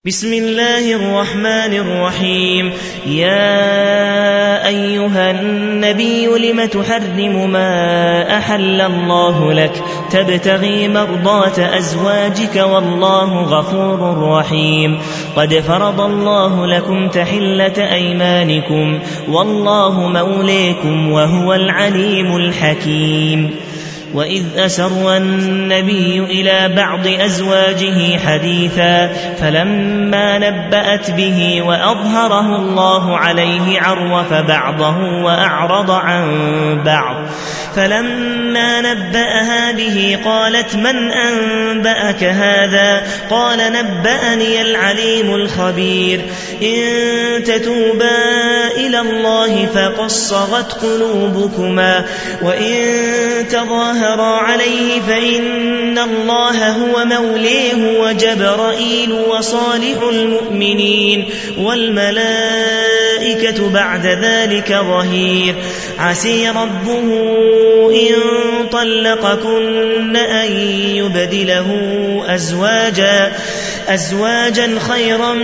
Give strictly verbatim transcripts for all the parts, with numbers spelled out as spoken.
بسم الله الرحمن الرحيم. يا أيها النبي لم تحرم ما أحل الله لك تبتغي مرضات أزواجك والله غفور رحيم. قد فرض الله لكم تحلة أيمانكم والله موليكم وهو العليم الحكيم. وإذ أسر النبي إلى بعض أزواجه حديثا فلما نبأت به وأظهره الله عليه عرف بعضه وأعرض عن بعض فلما نبأها به قالت من أنبأك هذا؟ قال نبأني العليم الخبير. إن تتوبا إلى الله فقد صغت قلوبكما وإن تظاهرا عليه فإن الله هو موليه وجبرائيل وصالح المؤمنين والملائكة بعد ذلك ظهير. عسي ربه إن طلقكن أن يبدله أزواجا, أزواجا خيرا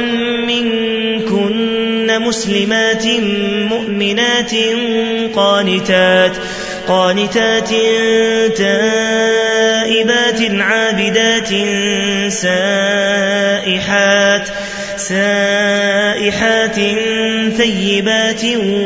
منكن مسلمات مؤمنات قانتات قانتات تائبات عابدات سائحات سائحات ثيبات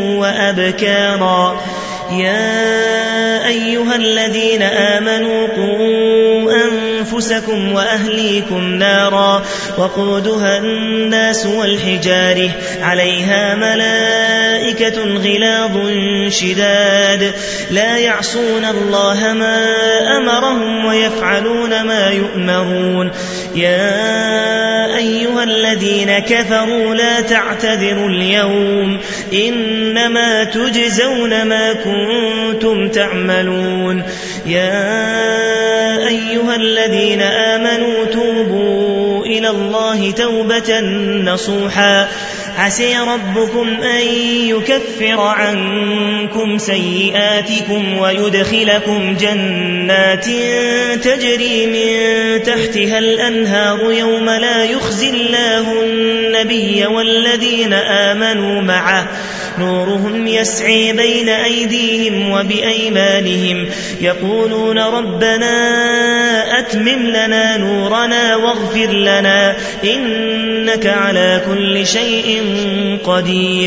وأبكارا. يا أيها الذين آمنوا قوا أنفسكم وأهليكم نارا وقودها الناس والحجارة عليها ملائكة غلاظ شداد لا يعصون الله ما أمرهم ويفعلون ما يؤمرون. يا أيها الذين كفروا لا تعتذروا اليوم إنما تجزون ما كنتم تعملون. يا أيها الذين آمنوا توبوا إلى الله توبة نصوحا عسى ربكم أن يكفر عنكم سيئاتكم ويدخلكم جنات تجري من تحتها الأنهار يوم لا يخزي الله النبي والذين آمنوا معه نورهم يسعي بين أيديهم وبأيمانهم يقولون ربنا أتمم لنا نورنا واغفر لنا إنك على كل شيء قدير.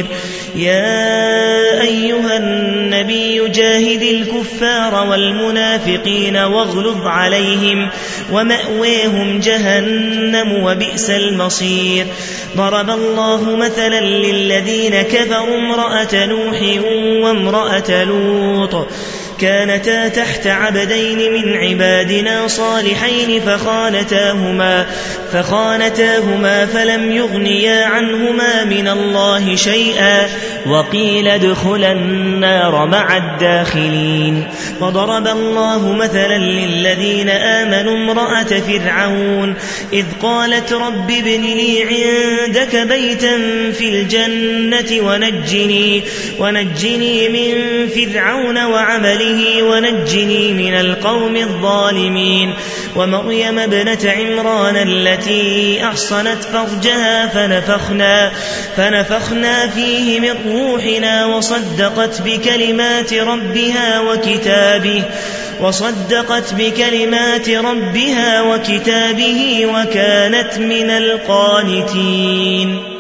يا أيها النبي جاهد الكفار والمنافقين واغلظ عليهم ومأويهم جهنم وبئس المصير. ضرب الله مثلا للذين كفروا امرأة نوح وامرأة لوط كانتا تحت عبدين من عبادنا صالحين فخانتاهما, فخانتاهما فلم يغنيا عنهما من الله شيئا وقيل ادخلا النار مع الداخلين. وضرب الله مثلا للذين آمنوا امرأة فرعون إذ قالت رب ابن لي عندك بيتا في الجنة ونجني, ونجني من فرعون وعمله ونجني من القوم الظالمين. ومريم ابنة عمران التي أحصنت فرجها فنفخنا, فنفخنا فيه من روحنا وصدقت بكلمات ربها وكتابه وصدقت بكلمات ربها وكتابه وكانت من القانتين.